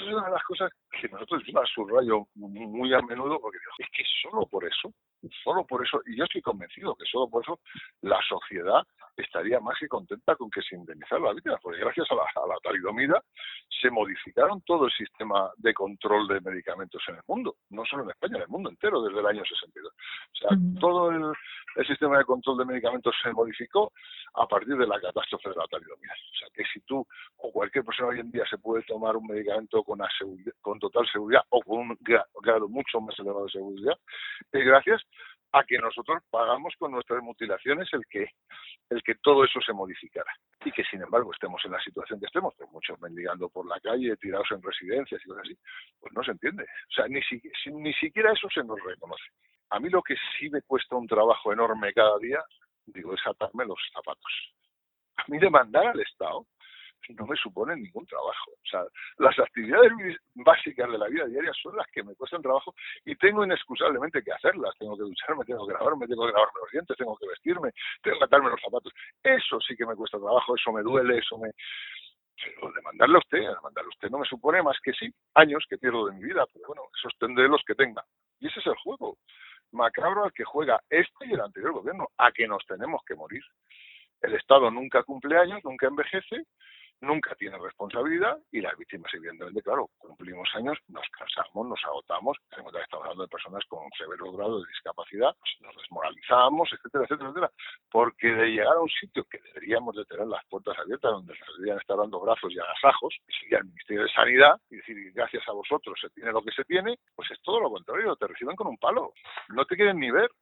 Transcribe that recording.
es una de las cosas que nosotros yo la subrayo muy a menudo porque digo, es que solo por eso, y yo estoy convencido que solo por eso la sociedad estaría más que contenta con que se indemnizaran las víctimas, porque gracias a la talidomida se modificaron todo el sistema de control de medicamentos en el mundo, no solo en España, en el mundo entero desde el año 62. O sea, todo el sistema de control de medicamentos se modificó a partir de la catástrofe de la talidomida. O sea, que si tú o cualquier persona hoy en día se puede tomar un medicamento con total seguridad o con un grado mucho más elevado de seguridad, es gracias a que nosotros pagamos con nuestras mutilaciones el que todo eso se modificara. Y que, sin embargo, estemos en la situación que estemos, pues muchos mendigando por la calle, tirados en residencias y cosas así, pues no se entiende. O sea, ni siquiera eso se nos reconoce. A mí lo que sí me cuesta un trabajo enorme cada día, digo, es atarme los zapatos. A mí demandar al Estado no me supone ningún trabajo. O sea, las actividades básicas de la vida diaria son las que me cuestan trabajo y tengo inexcusablemente que hacerlas. Tengo que ducharme, tengo que lavarme los dientes, tengo que vestirme, tengo que atarme los zapatos. Eso sí que me cuesta trabajo, eso me duele, Pero demandarle a usted no me supone más que sí, años que pierdo de mi vida, pero bueno, esos tendré los que tenga. Y ese es el juego macabro al que juega este y el anterior gobierno, a que nos tenemos que morir. El Estado nunca cumple años, nunca envejece, nunca tiene responsabilidad y las víctimas, evidentemente, claro, cumplimos años, nos cansamos, nos agotamos, estamos hablando de personas con severo grado de discapacidad, pues nos desmoralizamos, etcétera, etcétera, etcétera, porque de llegar a un sitio que deberíamos de tener las puertas abiertas, donde nos deberían estar dando brazos y agasajos, que sería el Ministerio de Sanidad, y decir, gracias a vosotros se tiene lo que se tiene, pues es todo lo contrario, te reciben con un palo, no te quieren ni ver.